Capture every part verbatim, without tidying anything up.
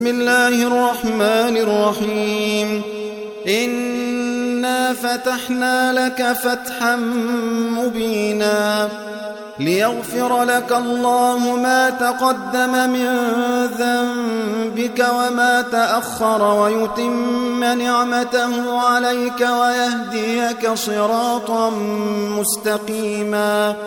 بسم الله الرحمن الرحيم إنا فتحنا لك فتحا مبينا ليغفر لك الله ما تقدم من ذنبك وما تأخر ويتم نعمته عليك ويهديك صراطا مستقيما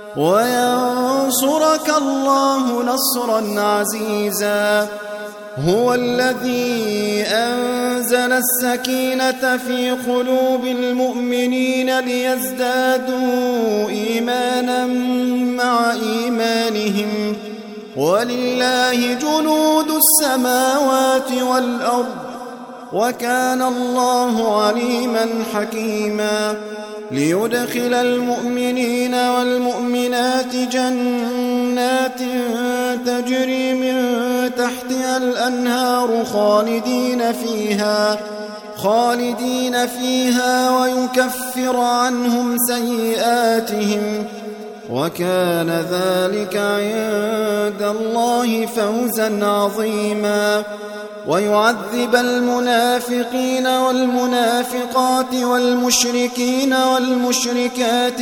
وينصرك الله نصرا عزيزا. هو الذي أنزل السكينة في قلوب المؤمنين ليزدادوا إيمانا مع إيمانهم ولله جنود السماوات والأرض وكان الله عليما حكيما. ليدخل المؤمنين والمؤمنات جنات تجري من تحتها الأنهار خالدين فيها خالدين فيها ويكفر عنهم سيئاتهم وكان ذلك عند الله فوزا عظيما. ويعذب المنافقين والمنافقات والمشركين والمشركات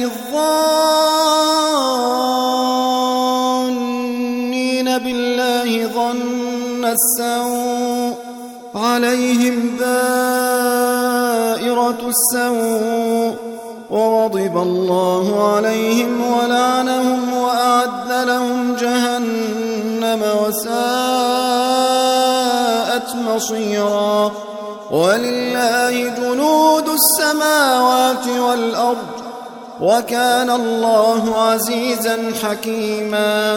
الظانين بالله ظن السوء عليهم دائرة السوء وغضب الله عليهم ولعنهم وأعد لهم جهنم وساءت مصيرا. ولله جنود السماوات والأرض وكان الله عزيزا حكيما.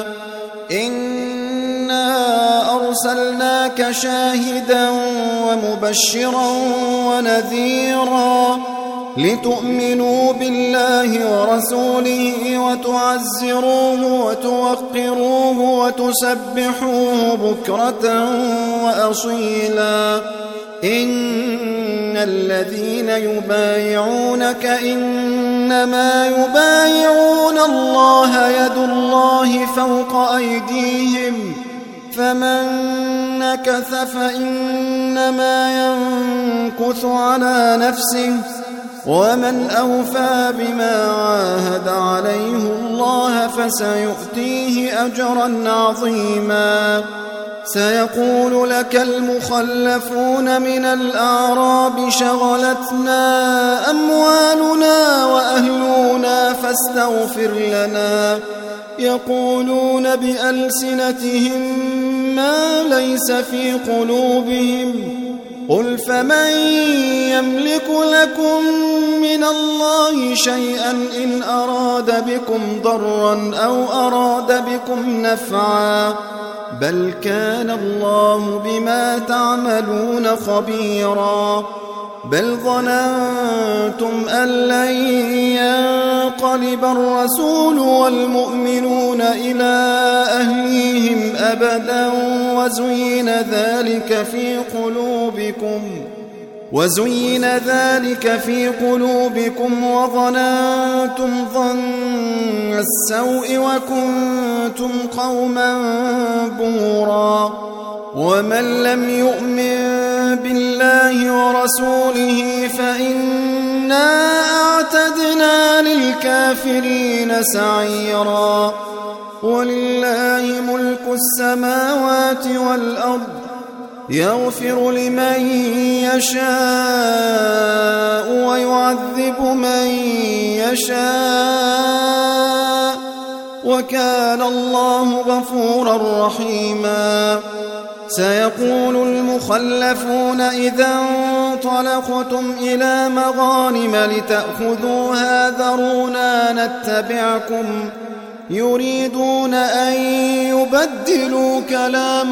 إنا أرسلناك شاهدا ومبشرا ونذيرا لتؤمنوا بالله ورسوله وتعزروه وتوقروه وتسبحوه بكرة وأصيلا. إن الذين يبايعونك إنما يبايعون الله يد الله فوق أيديهم فمن نكث فإنما ينكث على نفسه ومن أوفى بما عاهد عليه الله فسيؤتيه أجرا عظيما. سيقول لك المخلفون من الأعراب شغلتنا أموالنا وأهلنا فاستغفر لنا يقولون بألسنتهم ما ليس في قلوبهم قل فمن يملك لكم من الله شيئا إن أراد بكم ضرا أو أراد بكم نفعا بل كان الله بما تعملون خبيرا. بل ظننتم أن لن ينقلب الرسول والمؤمنون إلى أهليهم أبدا وزين ذلك في قلوبكم وزين ذلك في قلوبكم وظننتم ظن السوء وكنتم قوما بورا. ومن لم يؤمن بالله ورسوله فإنا أعتدنا للكافرين سعيرا. ولله ملك السماوات والأرض يغفر لمن يشاء ويعذب من يشاء وكان الله غفورا رحيما. سيقول المخلفون إذا انطلقتم إلى مغانم لتأخذوها ذرونا نتبعكم يريدون أن يبدلوا كلام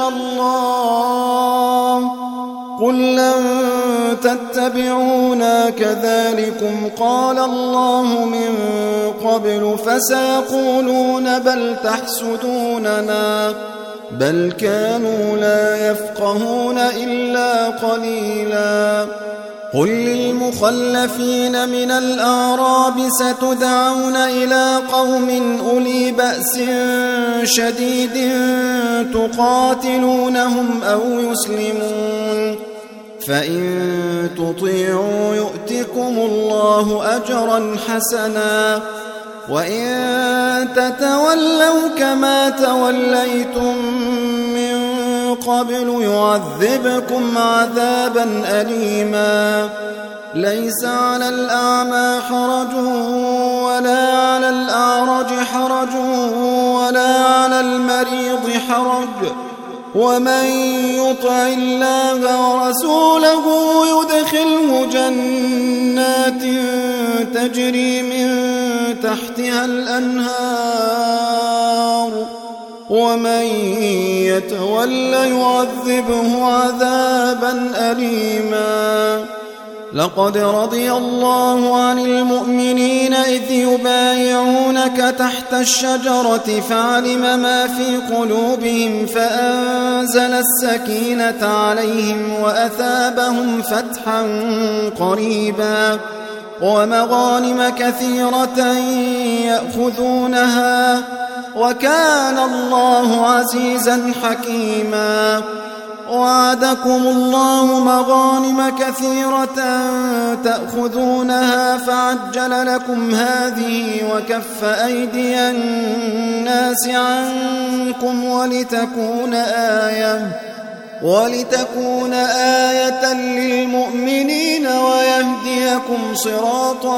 الله قل لن تتبعونا كذلكم قال الله من قبل فسيقولون بل تحسدوننا بل كانوا لا يفقهون إلا قليلا. قل للمخلفين من الأعراب ستدعون إلى قوم أولي بأس شديد تقاتلونهم أو يسلمون فإن تطيعوا يؤتكم الله أجرا حسنا وإن تتولوا كما توليتم من قبل يعذبكم عذابا أليما ليس على الأعمى حرج ولا على الأعرج حرج ولا على المريض حرج ومن يطع الله ورسوله يدخله جنات تجري من تحتها الأنهار ومن يتول يعذبه عذابا أليما لقد رضي الله عن المؤمنين إذ يبايعونك تحت الشجرة فعلم ما في قلوبهم فأنزل السكينة عليهم وأثابهم فتحا قريبا ومغانم كثيرة يأخذونها وكان الله عزيزا حكيما وعدكم الله مغانم كثيرة تأخذونها فعجل لكم هذه وكف أيدي الناس عنكم ولتكون آية ولتكون آية للمؤمنين ويهديكم صراطا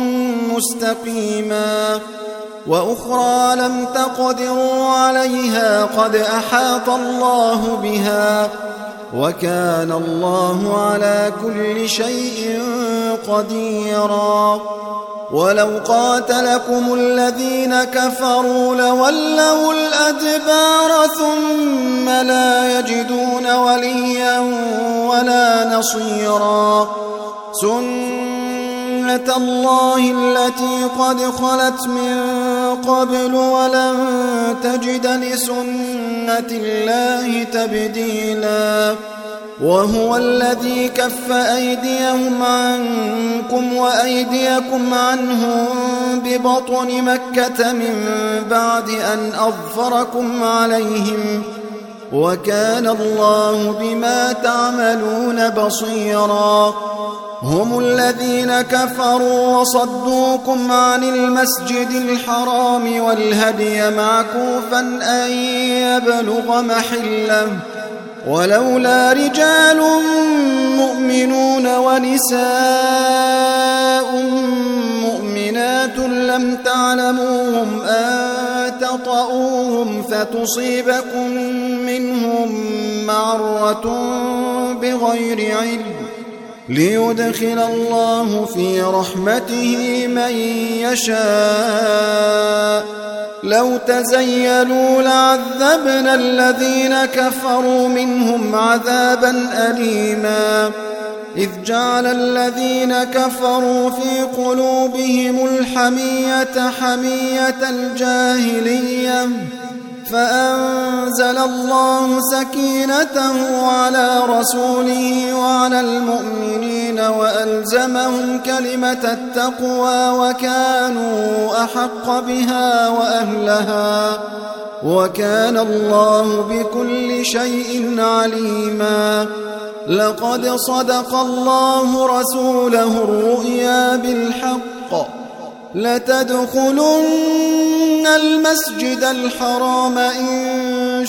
مستقيما وأخرى لم تقدروا عليها قد أحاط الله بها وكان الله على كل شيء قديرا ولو قاتلكم الذين كفروا لولوا الأدبار ثم لا يجدون وليا ولا نصيرا سنة الله التي قد خلت من قبل ولن تجد لسنة الله تبديلا وهو الذي كف أيديهم عنكم وأيديكم عنهم ببطن مكة من بعد أن أظفركم عليهم وكان الله بما تعملون بصيرا هم الذين كفروا وصدوكم عن المسجد الحرام والهدي معكوفا أن يبلغ محله ولولا رجال مؤمنون ونساء مؤمنات لم تعلموهم أن تطؤوهم فتصيبكم منهم معرة بغير علم ليدخل الله في رحمته من يشاء لو تزيلوا لعذبنا الذين كفروا منهم عذابا أليما إذ جعل الذين كفروا في قلوبهم الحمية حمية الجاهلية فأنزل الله سكينته على رسوله وعلى المؤمنين وألزمهم كلمة التقوى وكانوا أحق بها وأهلها وكان الله بكل شيء عليما لقد صدق الله رسوله الرؤيا بالحق لتدخلن المسجد الحرام إن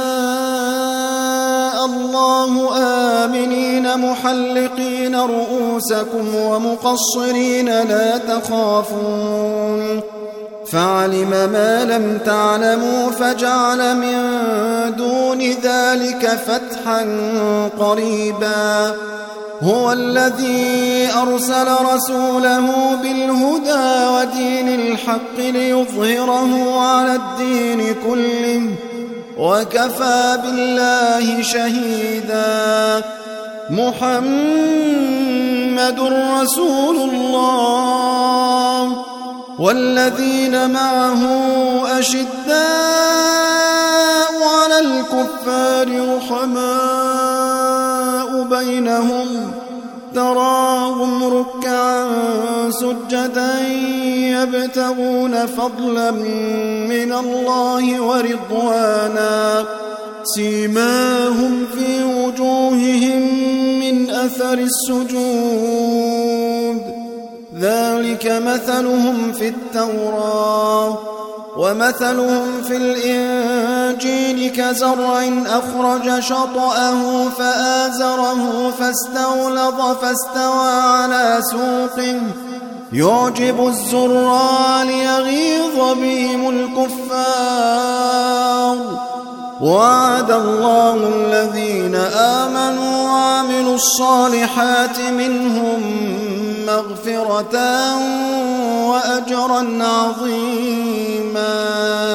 شاء الله آمنين محلقين رؤوسكم ومقصرين لا تخافون فعلم ما لم تعلموا فجعل من دون ذلك فتحا قريبا هو الذي أرسل رسوله بالهدى ودين الحق ليظهره على الدين كله وكفى بالله شهيدا محمد رسول الله والذين معه أشداء على الكفار رحماء بينهم تراهم ركعا سجدا يبتغون فضلا من الله ورضوانا سيماهم في وجوههم من أثر السجود ذلك مثلهم في التوراة ومثلهم في الإنجيل كزرع أخرج شطأه فآزره فاستغلظ فاستوى على سوقه يعجب الزراع ليغيظ بهم الكفار وعد الله الذين آمنوا وعملوا الصالحات منهم مغفرة وأجرا عظيما.